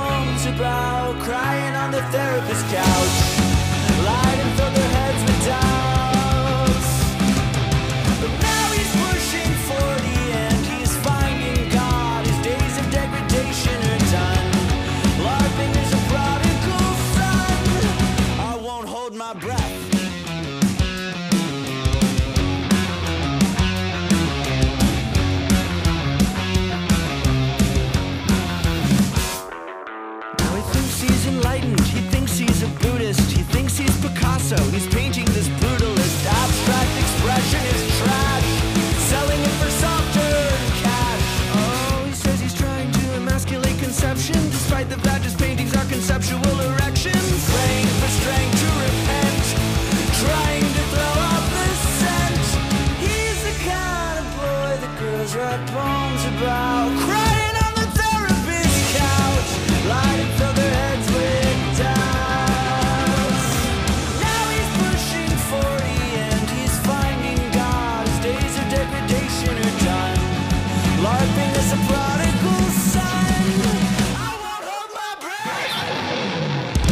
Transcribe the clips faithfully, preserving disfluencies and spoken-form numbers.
poems about crying on the therapist's couch, lied and filled their heads with doubts. But now he's pushing forty and he's finding God. His days of degradation are done. LARPing is a prodigal son. I won't hold my breath. He's enlightened, he thinks he's a Buddhist, he thinks he's Picasso, he's painting this brutalist. Abstract expression is trash, selling it for softer cash. Oh, he says he's trying to emasculate conception, despite the fact his paintings are conceptual erections. Praying for strength to repent, trying to throw up the scent. He's the kind of boy that girls write poems about, crying on the therapist's couch, lying and fill their heads with doubts. Now he's pushing forty and he's finding God. His days of degradation are done. LARPing is a prodigal son. I won't hold my breath.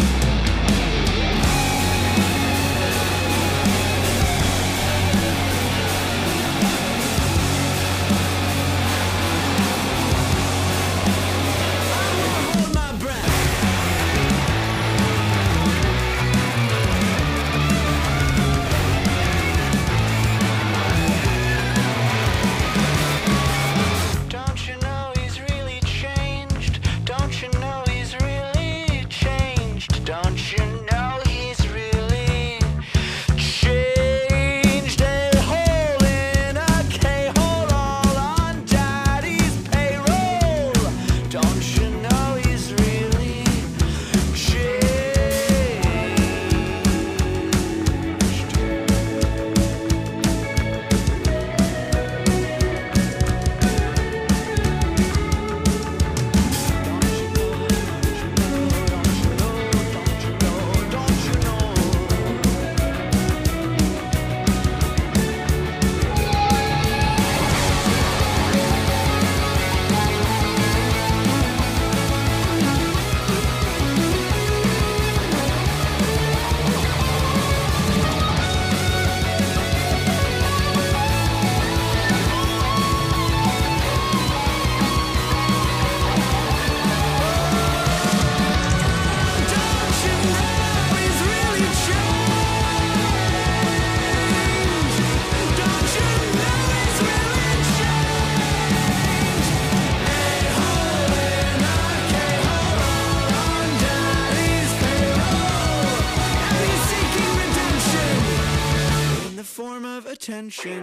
Attention.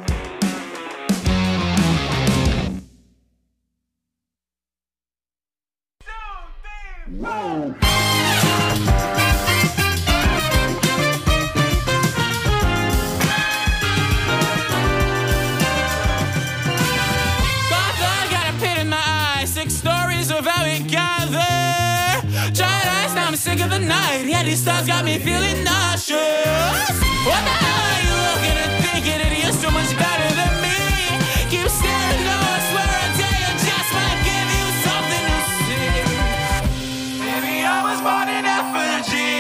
Whoa. Six stories of how we gather. Tried eyes, now I'm sick of the night. Yeah, these stars got me feeling nauseous. What the hell are you looking and thinking? It is so much better than me. Keep staring, no, I swear a day I just might give you something to see. Maybe I was born in effigy.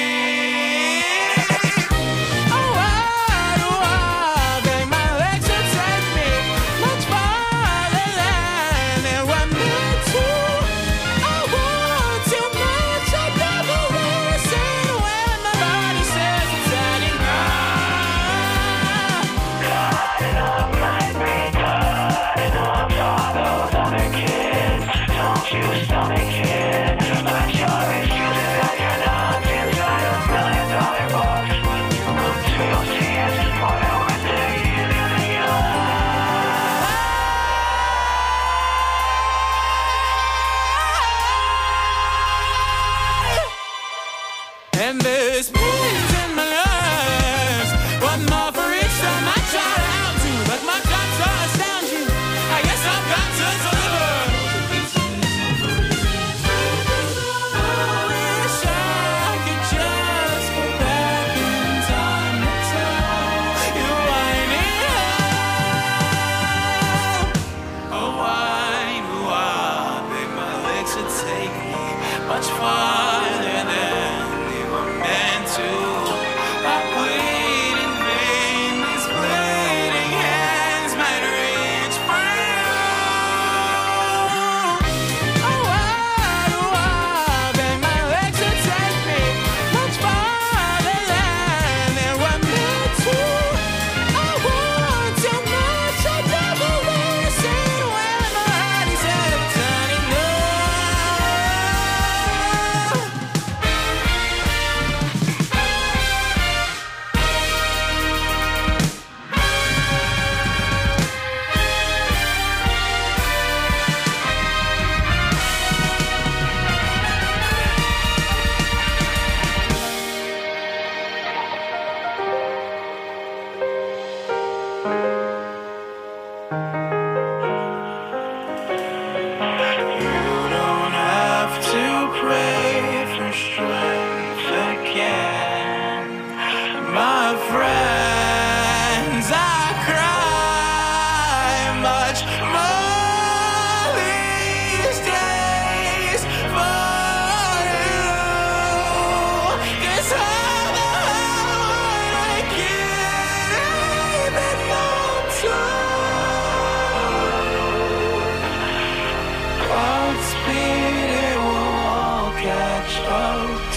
And there's pains in my life. One more for each time I try to out you, but my guts are astound you. I guess I've got to deliver. I wish I could just go back in time to tell you I need help. Oh, why do I beg my legs to take me much farther?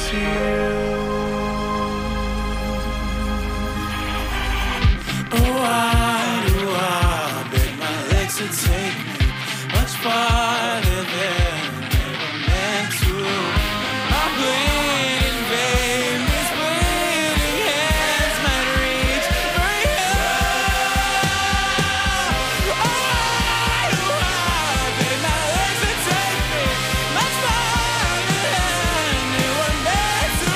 to you. Oh, why do I beg my legs to take me much farther than they were meant to? I bleed in vain, these bleeding hands might reach for you. Oh, why do I beg my legs to take me much farther than they were meant to?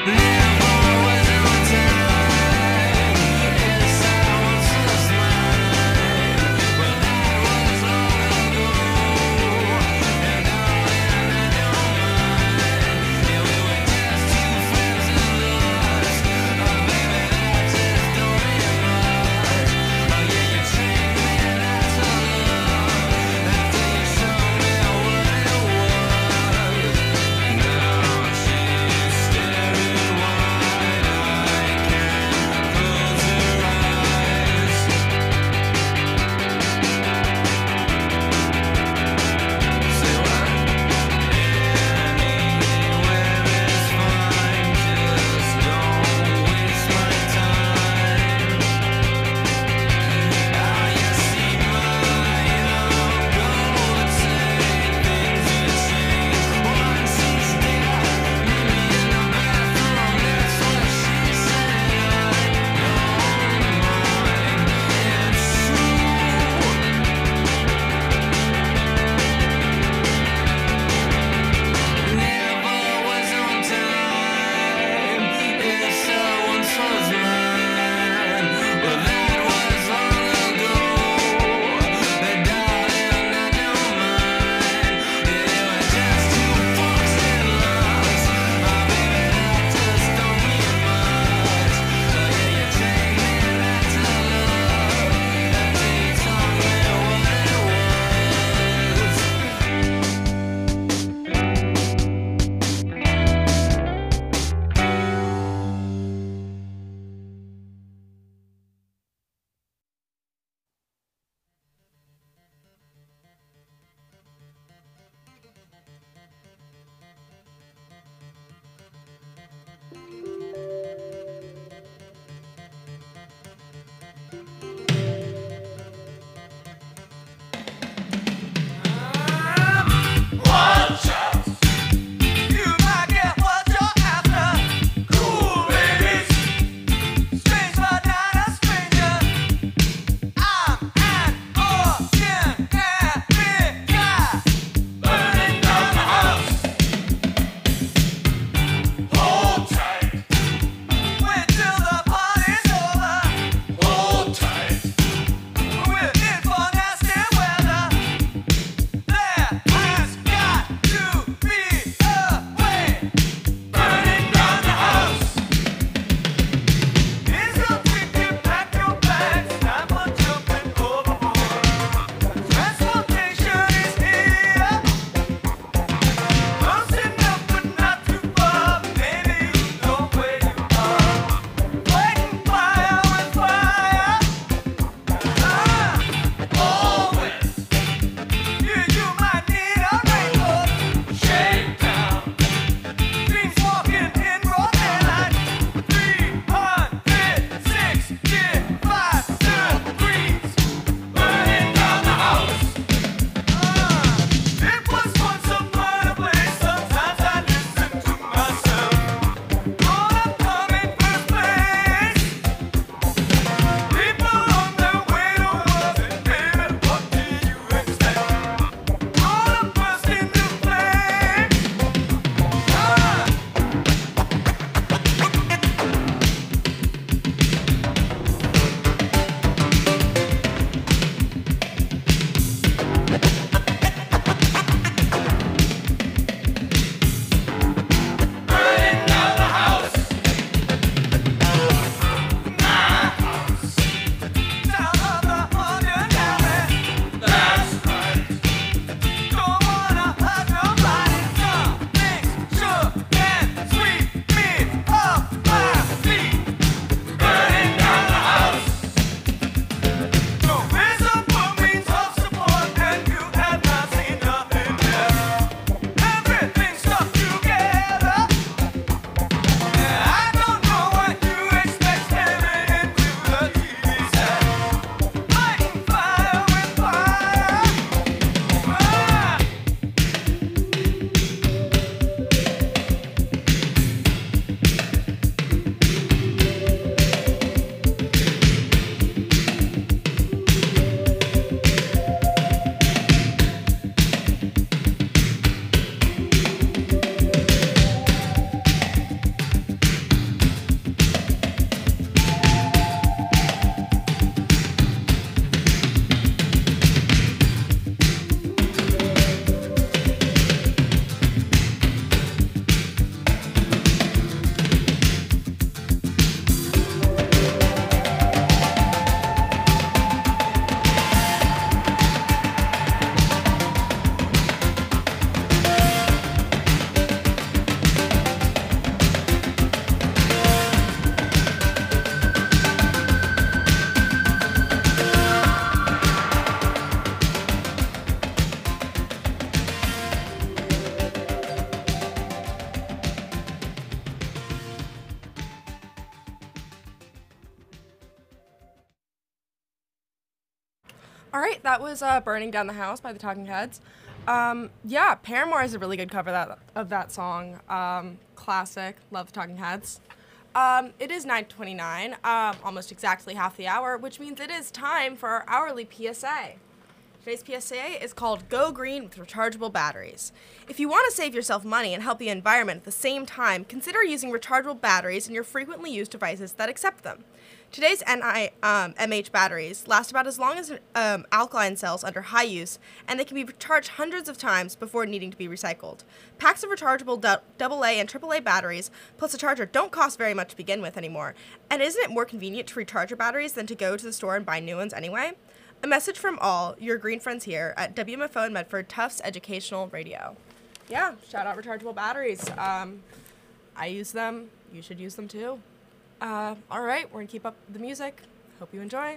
Now she's staring All right, that was uh, Burning Down the House by the Talking Heads. Um, yeah, Paramore is a really good cover that, of that song. Um, classic, love the Talking Heads. Um, it is nine twenty-nine, um, almost exactly half the hour, which means it is time for our hourly P S A. Today's P S A is called Go Green with Rechargeable Batteries. If you want to save yourself money and help the environment at the same time, consider using rechargeable batteries in your frequently used devices that accept them. Today's N I, um, M H batteries last about as long as um, alkaline cells under high use, and they can be recharged hundreds of times before needing to be recycled. Packs of rechargeable double A and triple A batteries plus a charger don't cost very much to begin with anymore, and isn't it more convenient to recharge your batteries than to go to the store and buy new ones anyway? A message from all your green friends here at W M F O in Medford, Tufts Educational Radio. Yeah, shout out rechargeable batteries. Um, I use them. You should use them too. Uh, all right, we're going to keep up the music. Hope you enjoy.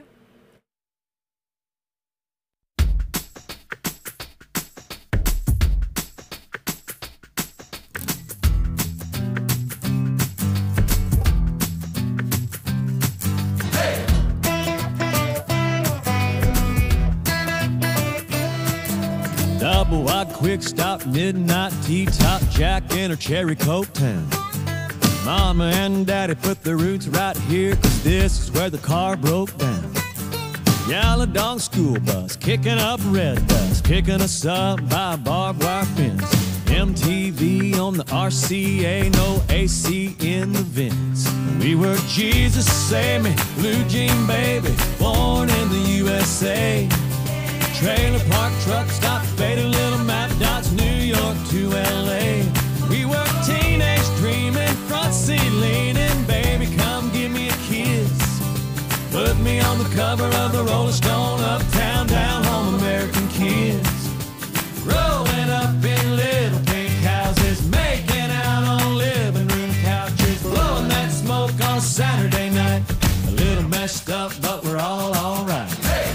Double wide quick stop, midnight tea top, Jack in her cherry coke town. Mama and Daddy put their roots right here, 'cause this is where the car broke down. Yellow dog school bus, kicking up red dust, picking us up by a barbed wire fence. M T V on the R C A, no A C in the vents. We were Jesus Save Me, blue jean baby, born in the U S A. Trailer park truck stop, faded little map dots, New York to L A. We were teenage dreaming, front seat leaning, baby come give me a kiss. Put me on the cover of the Rolling Stone, uptown, down home, American kids. Growing up in little pink houses, making out on living room couches, blowing that smoke on Saturday night. A little messed up, but we're all alright. Hey!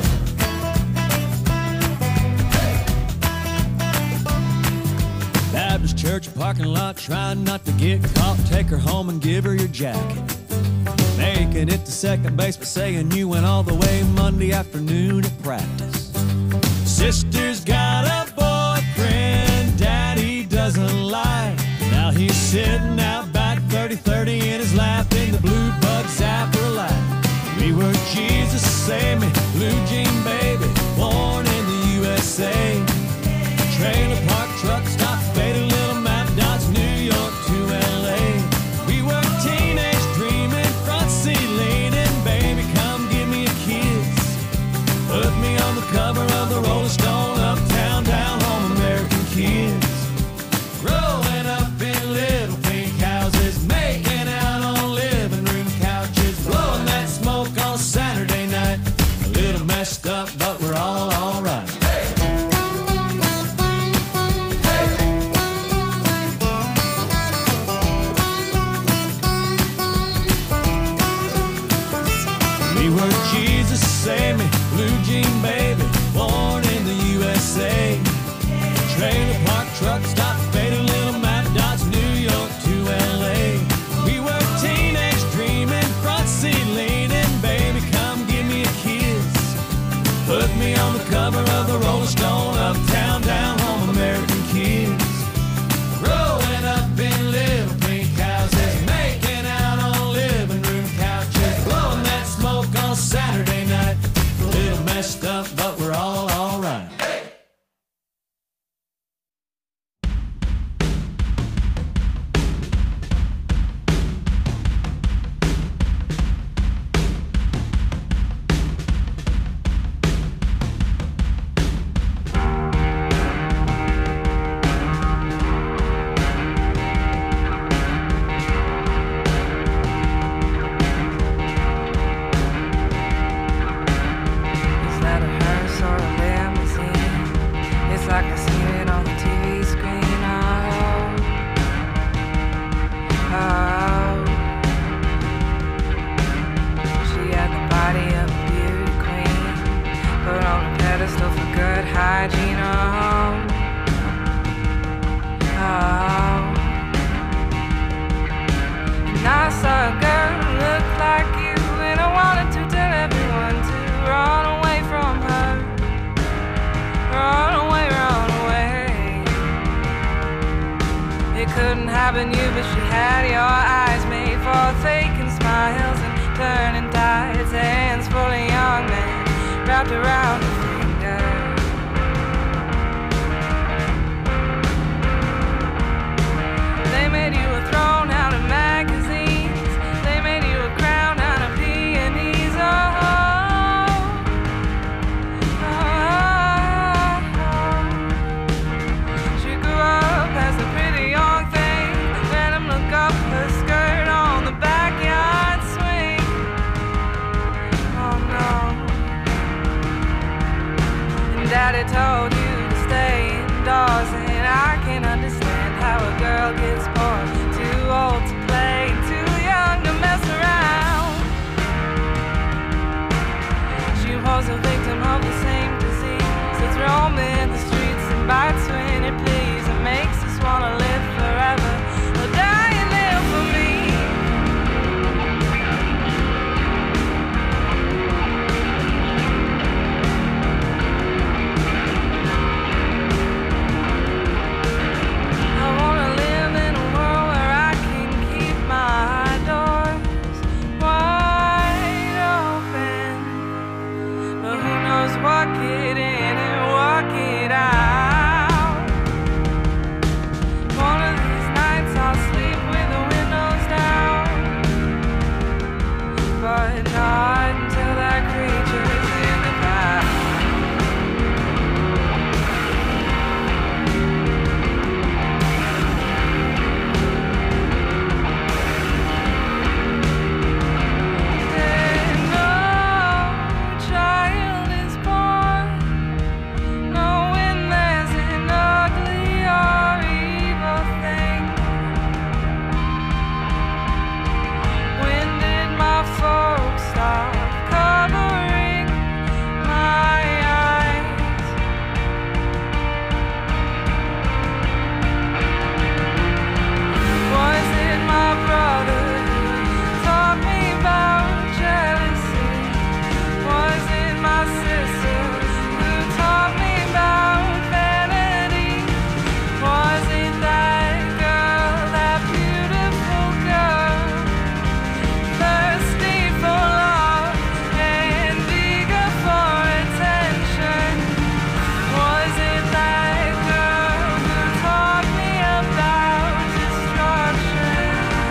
Baptist church parking lot, trying not to get caught. Take her home and give her your jacket. Making it to second base, but saying you went all the way Monday afternoon at practice. Sister's got a boyfriend Daddy doesn't like. Now he's sitting out back, thirty thirty in his lap, in the blue bug zapper light. We were Jesus Save Me, blue jean baby, born in the U S A. Trailer park truck stop, faded little map dots, New York to L A. We were teenage dreaming, front seat leaning, baby come give me a kiss. Put me on the cover of the Rolling Stone, uptown, down home, American kids. Growing up in little pink houses, It couldn't happen you, but she had your eyes made for faking smiles and turning tides. Hands full of young men wrapped around her finger. They made you a throne out of magazines. They made you a crown out of peonies. Oh, oh, oh. She grew up as a pretty young thing. Let him look up her skirt on the backyard swing. Oh no. And Daddy told you to stay indoors, and I can understand how a girl gets bored. Too old to play, too young to mess around. She was a victim of the same disease that's roaming the streets and bites when it pleases and makes us wanna live forever or die and live for me. I wanna live in a world where I can keep my doors wide open, but who knows what get in and what get out. One of these nights I'll sleep with the windows down, but not until that creature's in the past. And no child is born knowing there's an ugly or evil thing. When did my folks stop covering my eyes? Was it my brother who taught me about jealousy? Was it my sister who taught me about vanity? Was it that girl, that beautiful girl, thirsty for love and eager for attention? Was it that girl who taught me about destruction?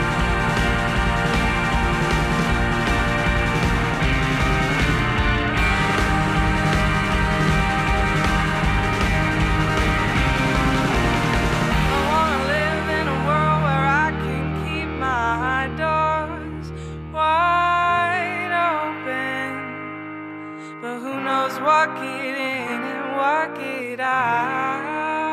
I wanna live in a world where I can keep my doors wide open, but who knows what get in and what get out.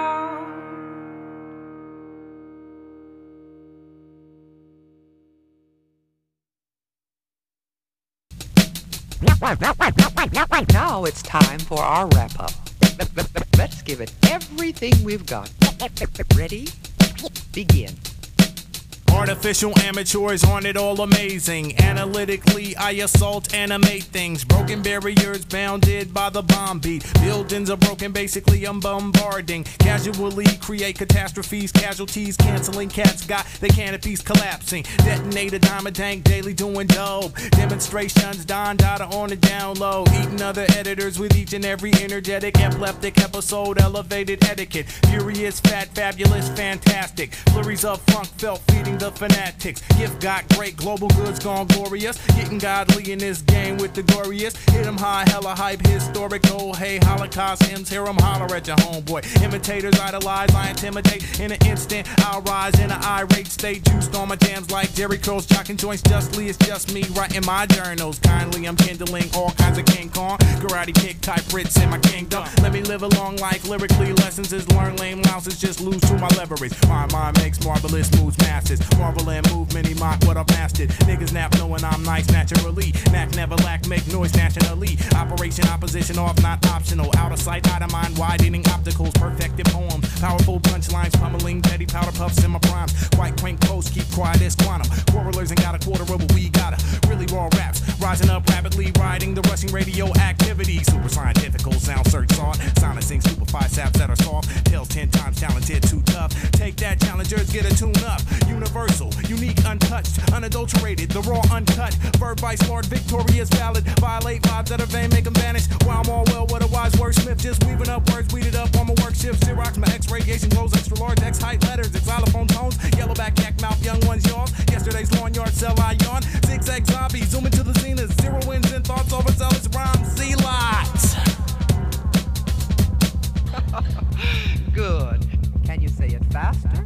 Now it's time for our wrap-up. Let's give it everything we've got. Ready? Begin. Artificial amateurs aren't it all amazing? Analytically, I assault, animate things. Broken barriers bounded by the bomb beat. Buildings are broken, basically I'm bombarding. Casually create catastrophes, casualties, canceling cats got their canopies collapsing. Detonate a diamond tank, daily doing dope. Demonstrations, Don Dada on the down low. Eating other editors with each and every energetic, epileptic episode, elevated etiquette. Furious, fat, fabulous, fantastic. Flurries of funk felt feeding the fanatics. Gift got great, global goods gone glorious. Getting godly in this game with the glorious. Hit 'em high, hella hype, historical. Hey, Holocaust hymns, hear 'em holler at your homeboy. Imitators idolize, I intimidate. In an instant, I'll rise in an irate state. Juiced on my jams like Jerry Curls, jocking joints justly. It's just me writing my journals. Kindly, I'm kindling all kinds of King Kong. Karate kick type Brits in my kingdom. Let me live a long life, lyrically lessons is learn. Lame louses just lose to my leverage. My mind makes marvelous moves, masses. Marvel and movement, he mock what I've mastered. Niggas nap knowing I'm nice naturally. Knack never lack, make noise nationally. Operation opposition off, not optional. Out of sight, out of mind, widening opticals, perfected poems. Powerful punchlines, pummeling, petty powder puffs in my prime. Quite quaint posts, keep quiet as quantum. Quarrelers ain't got a quarter of what we gotta. Really raw raps, rising up rapidly, riding the rushing radio activity. Super scientifical, sound search sought. Silencing stupefied saps that are soft. Tails ten times talented, too tough. Take that, challengers, get a tune up. Universal, unique, untouched, unadulterated, the raw, uncut. Verb by smart, victorious, valid. Violate vibes that are vain, make them vanish. While I'm all well, what a wise wordsmith. Just weaving up words, weeded up on my work shift. Xerox, my X radiation glows, extra large, X height letters, xylophone tones. Yellowback, yak mouth, young ones yawn. Yesterday's lawn yard, sell I yawn. Zigzag zombie, zoom into the zenith. Zero wins and thoughts, overzealous rhymes, Z-lots. Good. Can you say it faster?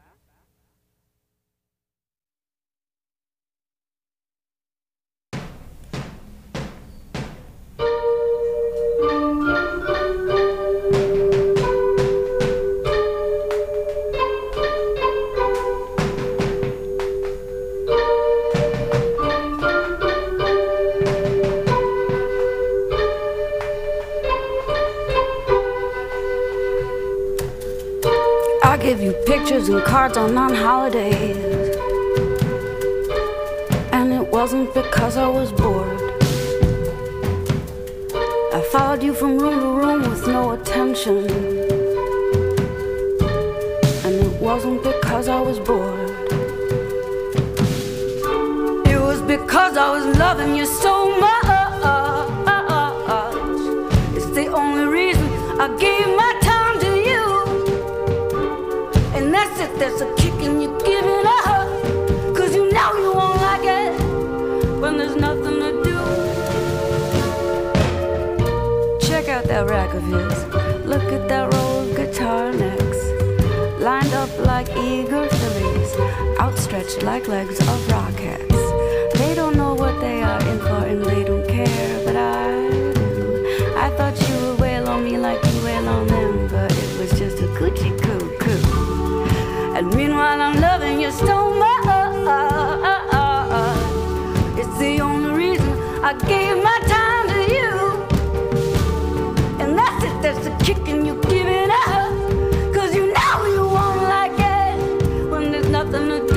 Give you pictures and cards on non-holidays, and it wasn't because I was bored. I followed you from room to room with no attention, and it wasn't because I was bored. It was because I was loving you so much. It's the only reason I gave my time to you. And that's it, there's a kick and you give it up. Cause you know you won't like it when there's nothing to do. Check out that rack of his. Look at that row of guitar necks, lined up like eager fillies, outstretched like legs of rockets. They don't know what they are in for and they don't care, but I do. I thought you would wail on me like you wail on them, but it was just a coochie coo coo. And meanwhile I'm loving you so much. It's the only reason I gave my time to you. And that's it, that's the kick and you give it up. Cause you know you won't like it when there's nothing to do.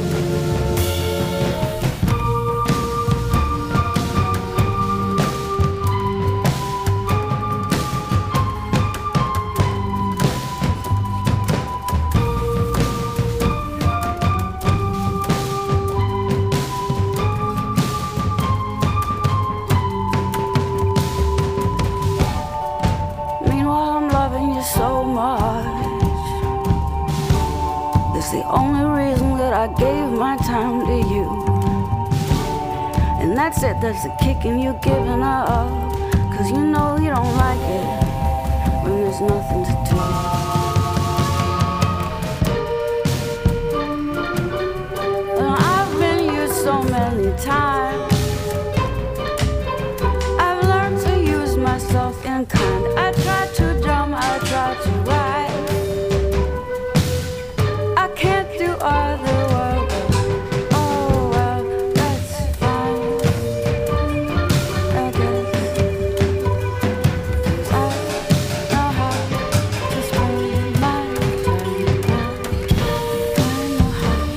So much. That's the only reason that I gave my time to you. And that's it, that's the kick and you giving up. Cause you know you don't like it when there's nothing to do. And I've been used so many times. I've learned to use myself in kind. I try to drum, I try to write. I can't do other work. Oh well, that's fine. I guess I know how to spend my time. I know how to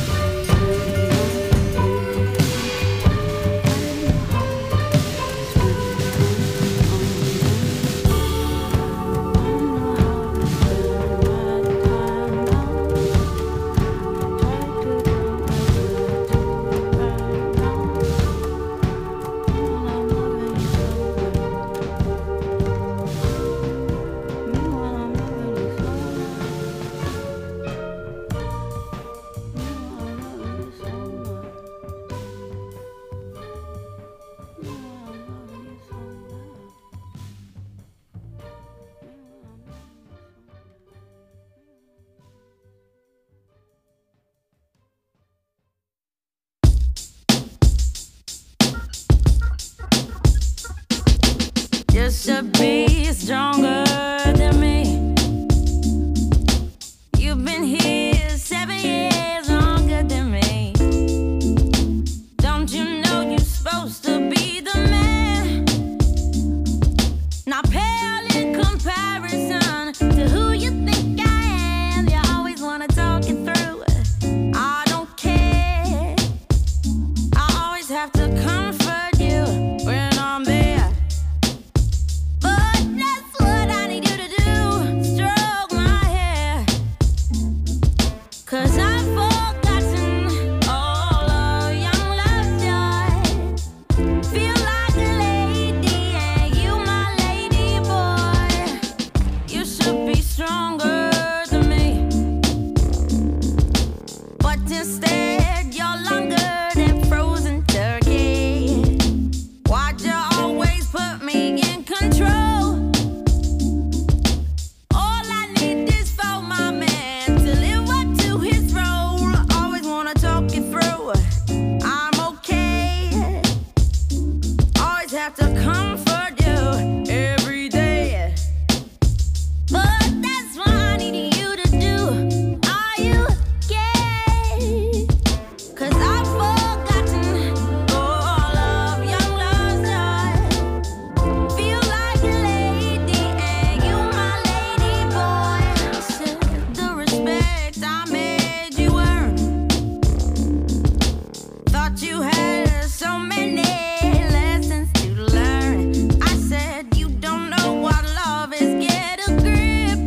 just to be stronger than me. You've been here seven years longer instead. You're longer than frozen turkey. Why'd you always put me in control? All I need is for my man to live up to his role. Always wanna talk it through. I'm okay. Always have to comfort you every day. But that's what I need you to do. Are you gay? 'Cause I've forgotten all of young love's joy. Feel like a lady and you my lady boy. Said the respect I made you earn. Thought you had so many lessons to learn. I said you don't know what love is. Get a grip.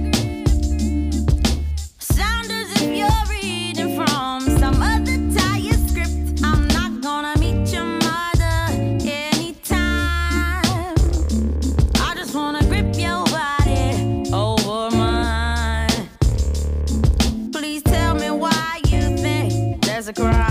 Sound as if you're reading from some other tired script. I'm not gonna meet your mother anytime. I just wanna grip your body over mine. Please tell me why you think there's a crime.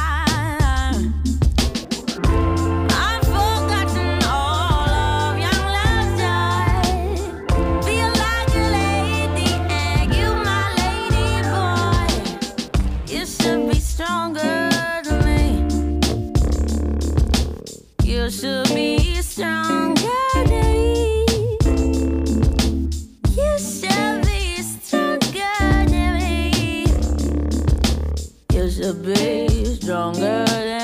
I've forgotten all of young love's joy. Feel like a lady and you my lady boy. You should be stronger than me. You should be stronger than me. You should be stronger than me. You should be stronger than me.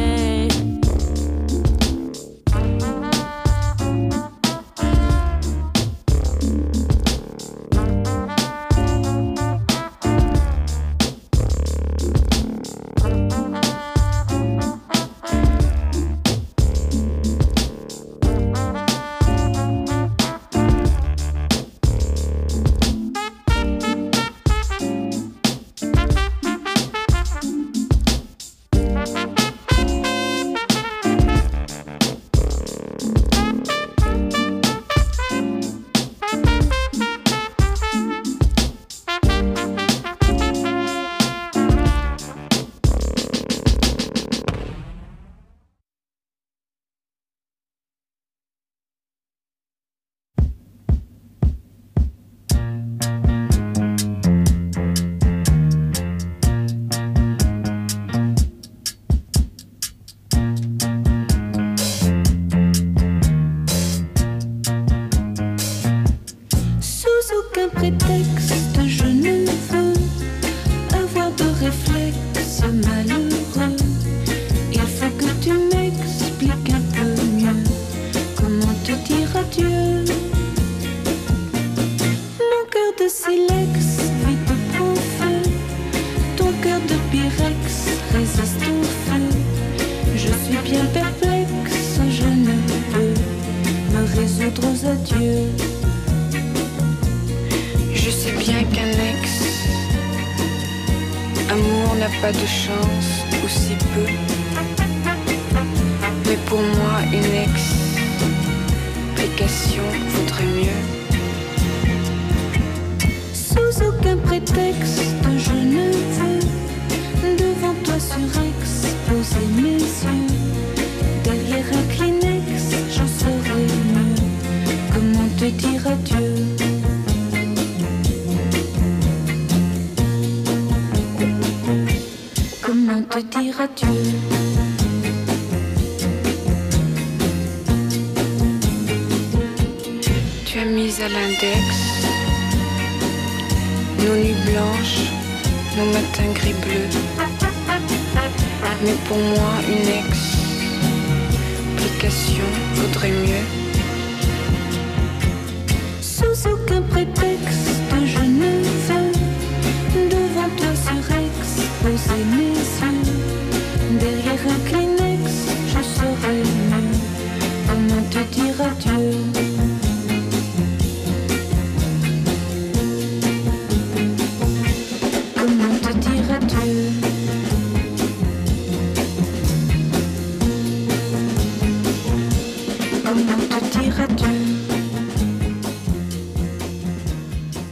Sous aucun prétexte, je ne veux avoir de réflexe malheureux. Il faut que tu m'expliques un peu mieux comment te dire adieu. Mon cœur de silex vite prend feu. Ton cœur de pyrex résiste au feu. Je suis bien perplexe, je ne peux me résoudre aux adieux. Je sais bien qu'un ex amour n'a pas de chance, ou si peu. Mais pour moi, une explication vaudrait mieux. Sous aucun prétexte, je ne veux devant toi surex poser mes yeux. Derrière un Kleenex, j'en saurai mieux comment te dire adieu. Comment te dire adieu. Tu as mis à l'index nos nuits blanches, nos matins gris-bleus. Mais pour moi, une explication vaudrait mieux. Sous aucun prétexte, je ne veux devant toi surex poser mes yeux. Derrière un Kleenex, je saurai mieux comment te dire adieu. Comment te dire adieu. Comment te dire adieu.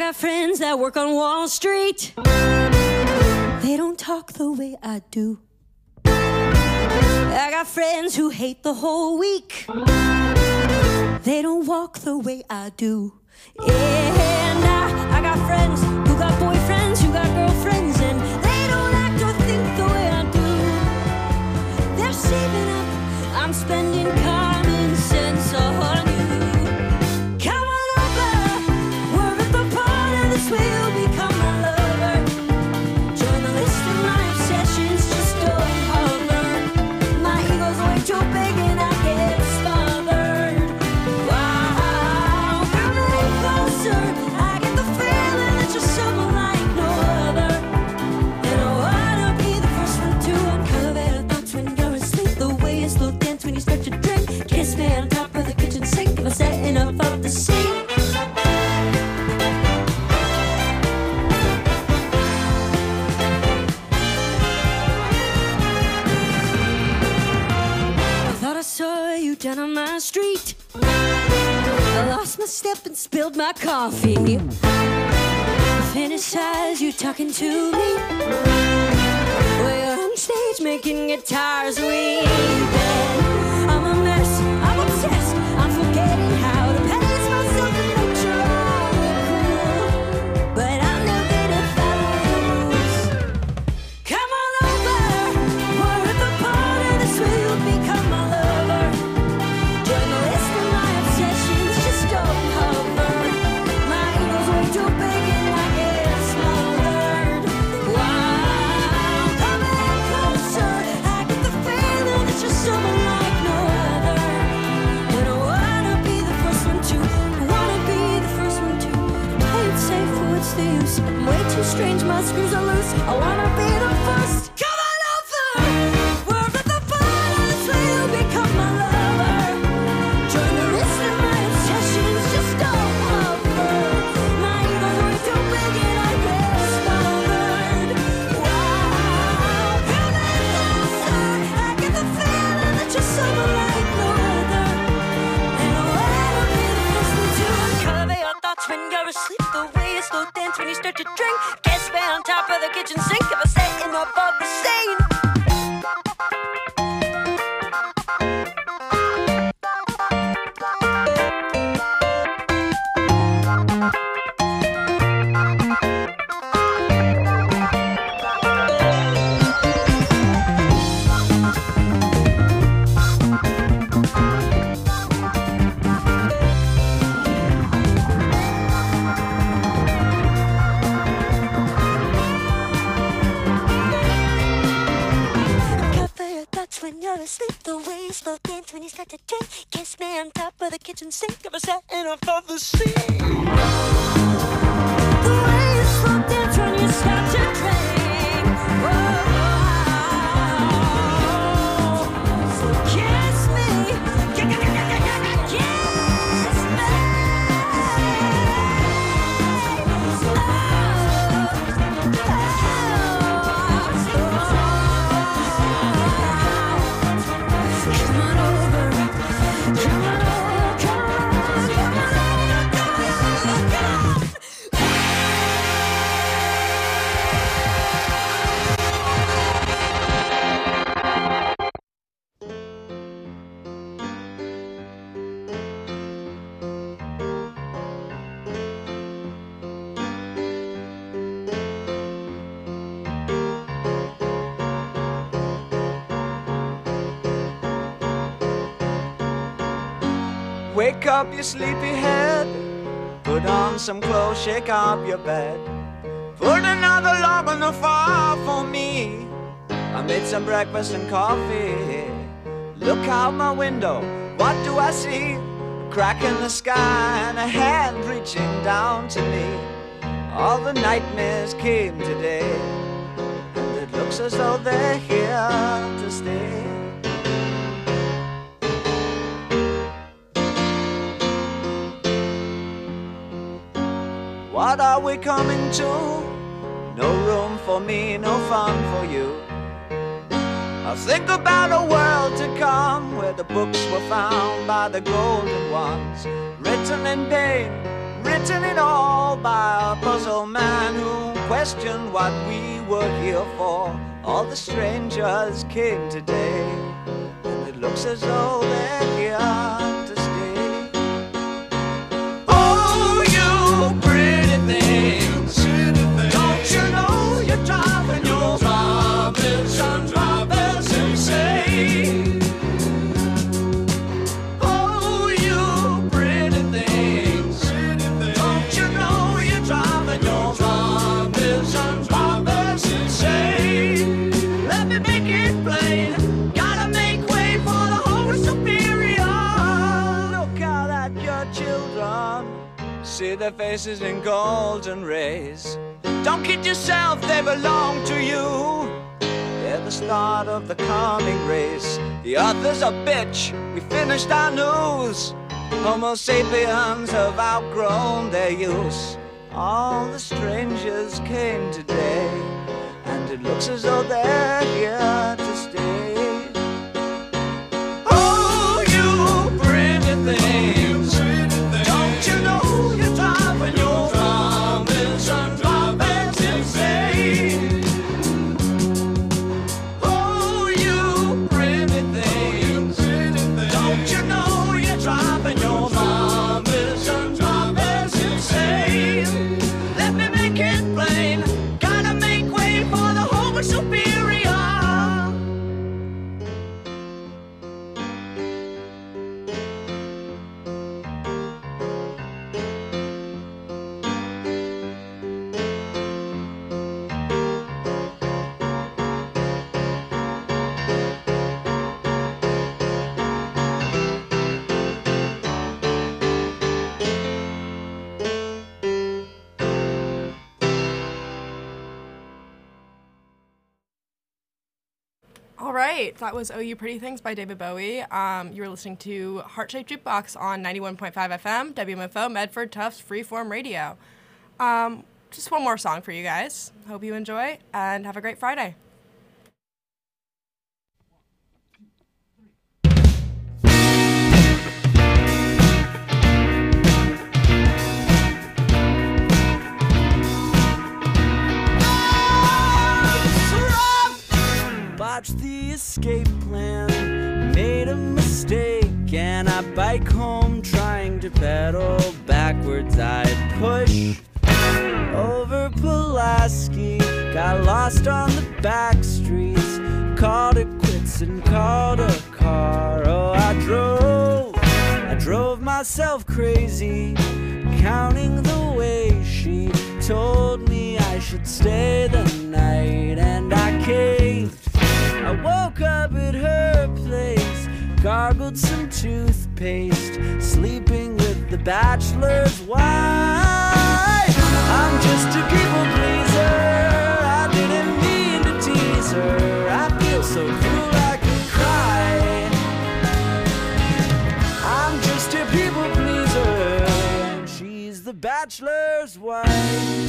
got friends that work on Wall Street. They don't talk the way I do. I got friends who hate the whole week. They don't walk the way I do. And I, I got friends who got boyfriends, who got girlfriends, and they don't act or think the way I do. They're saving up, I'm spending common sense on you. Come on over, we're at the part of this we'll become my lover. Join the list of my obsessions, just don't hover. My ego's way too big and I get smothered. Wow, come in closer, I get the feeling that you're someone like no other. And I wanna be the first one to uncover the thoughts when you're asleep. The way you slow dance when you start to drink. Kiss me on top of the kitchen sink if I'm setting up off the scene. I thought I saw you down on my street. I lost my step and spilled my coffee. Finished as you talking to me. Well, you're on stage making guitars weep. I'm a mess, I'm obsessed, I'm forgetting how to pace myself and make sure I look cool. But I'm no good at following rules. Come on over, we're at the part of this where you'll become my lover. Join the list of my obsessions, just don't hover. My ego's way too big and I get smothered. Wow, come in closer, I get the feeling that you're someone like no other. And I wanna be the first one to, I wanna be the first one to play it safe, what's the use? I'm way too strange, my screws are loose. I wanna be the first. Come on over, we're at the part of this where you'll become my lover. Join the list of my obsessions, just don't hover. My ego's way too big and I get smothered. Wow, come in closer, I get the feeling that you're someone like no other. And I wanna be the first one to uncover your thoughts when you're asleep. The way you slow dance when you start to drink. Kiss me on top of the kitchen sink if I'm setting up all the scene. Cover your thoughts when you're asleep. The way you slow dance when you start to drink. Kiss me on top of the kitchen sink if I'm setting up all the scene. The way you slow dance when you start to drink. Whoa. Kiss me. Kiss me. Come on over. Come on over. Come on. Come on. Come on. Wake up, you sleepy head. Put on some clothes, shake up your bed. Put another log on the fire for me. I made some breakfast and coffee. Look out my window, what do I see? A crack in the sky and a hand reaching down to me. All the nightmares came today, and it looks as though they're here to stay. What are we coming to? No room for me, no fun for you. I think about a world to come, where the books were found by the golden ones, written in pain, written written it all by a puzzle man who questioned what we were here for. All the strangers came today, and it looks as though they're here to stay. Oh, you pretty things, don't you know you're driving your Robinson Robbins insane? Oh, you pretty things, don't you know you're driving your Robinson Robbins insane? Let me make it plain, gotta make way for the Homo superior. Look out at your children, see their faces in golden rays. Don't kid yourself, they belong to you. They're the start of the coming race. The author's a bitch, we finished our news. Homo sapiens have outgrown their use. All the strangers came today, and it looks as though they're here to stay. Oh, you pretty things, don't you know you're driving your Robinson Robbins insane? Oh, you pretty things, don't you know you're driving your Robinson Robbins insane? Let me make it plain, gotta make way for the Homo superior. All right, that was Oh You Pretty Things by David Bowie. Um, you were listening to Heart Shaped Jukebox on ninety-one point five F M, W M F O, Medford Tufts Freeform Radio. Um, just one more song for you guys. Hope you enjoy, and have a great Friday. Botched the escape plan, made a mistake, and I bike home trying to pedal backwards. I push over Pulaski, got lost on the back streets, called it quits and called a car. Oh, I drove, I drove myself crazy, counting the ways she told me I should stay the night, and I caved. I woke up at her place, gargled some toothpaste, sleeping with the bachelor's wife. I'm just a people pleaser, I didn't mean to tease her, I feel so cruel I could cry. I'm just a people pleaser, and she's the bachelor's wife.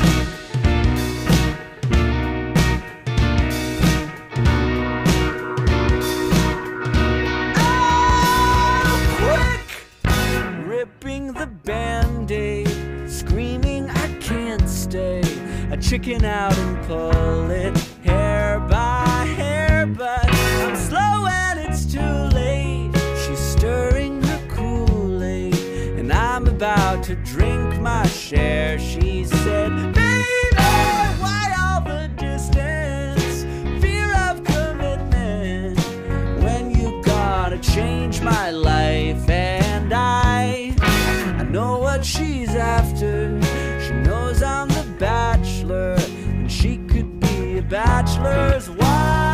Ripping the Band-Aid, screaming I can't stay. I chicken out and pull it hair by hair, but I'm slow and it's too late. She's stirring her Kool-Aid, and I'm about to drink my share. She said, baby, why all the distance? Fear of commitment, when you gotta change my life. And I know what she's after. She knows I'm the bachelor, and she could be a bachelor's wife.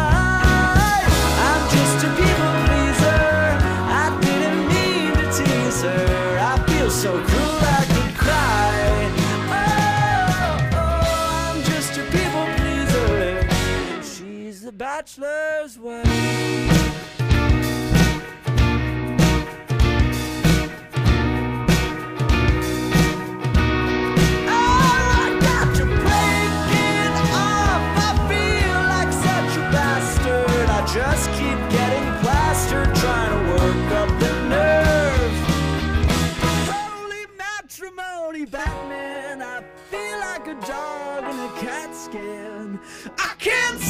I'm just a people pleaser, I didn't mean to tease her. I feel so cruel I could cry. Oh, oh, I'm just a people pleaser, she's the bachelor's wife. Just keep getting plastered, trying to work up the nerve. Holy matrimony, Batman. a dog in a cat skin. I can't